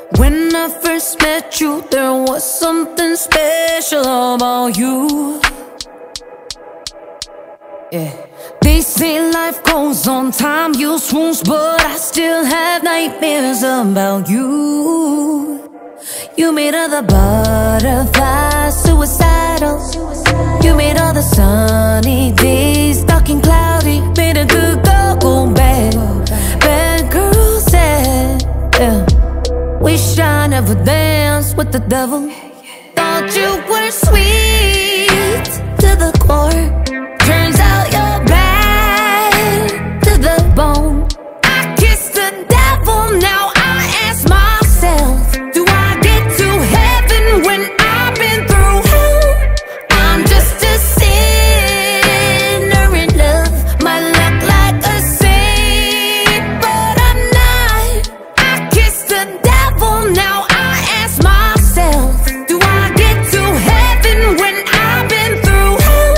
When I first met you, there was something special about you. Yeah. They say life goes on, time heals wounds, but I still have nightmares about you. You made all the butterflies suicidal. You made all the sunny days dark and cloudy. Made a good girl go bad. Bad girl said, yeah. Wish I never danced with the devil. Thought you were sweet to the core. Turns out you're bad to the bone. I kissed the devil, now I ask myself, do I get to heaven when I've been through hell? I'm just a sinner in love. Might look like a saint, but I'm not. I kissed the devil, now I ask myself, do I get to heaven when I've been through hell?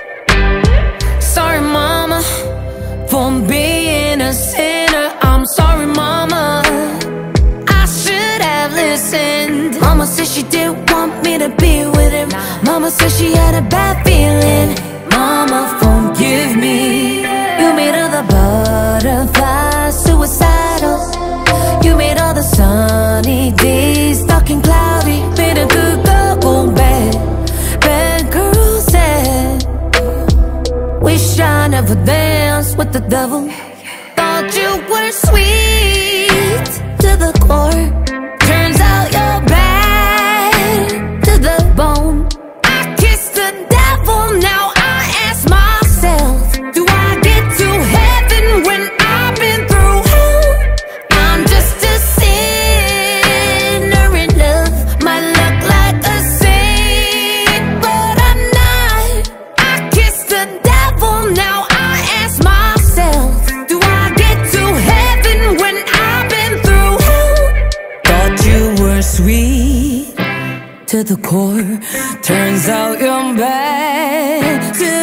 Sorry mama, for being a sinner. I'm sorry mama, I should have listened. Mama said she didn't want me to be with him. Mama said she had a bad feeling. Mama, forgive me. You made all the butterflies suicidal. You made all the sunny days dark and cloudy. Made a good girl go bad. Bad girl said, wish I never danced with the devil. Thought you were sweet to the core. Turns out you're bad to the bone. I kissed the devil, now I ask myself, do I get to heaven when I've been through hell? I'm just a sinner in love. Might look like a saint, but I'm not. I kissed the devil, now I ask myself, do I get to heaven when I've been through hell? Thought you were sweet to the core. Turns out you're bad to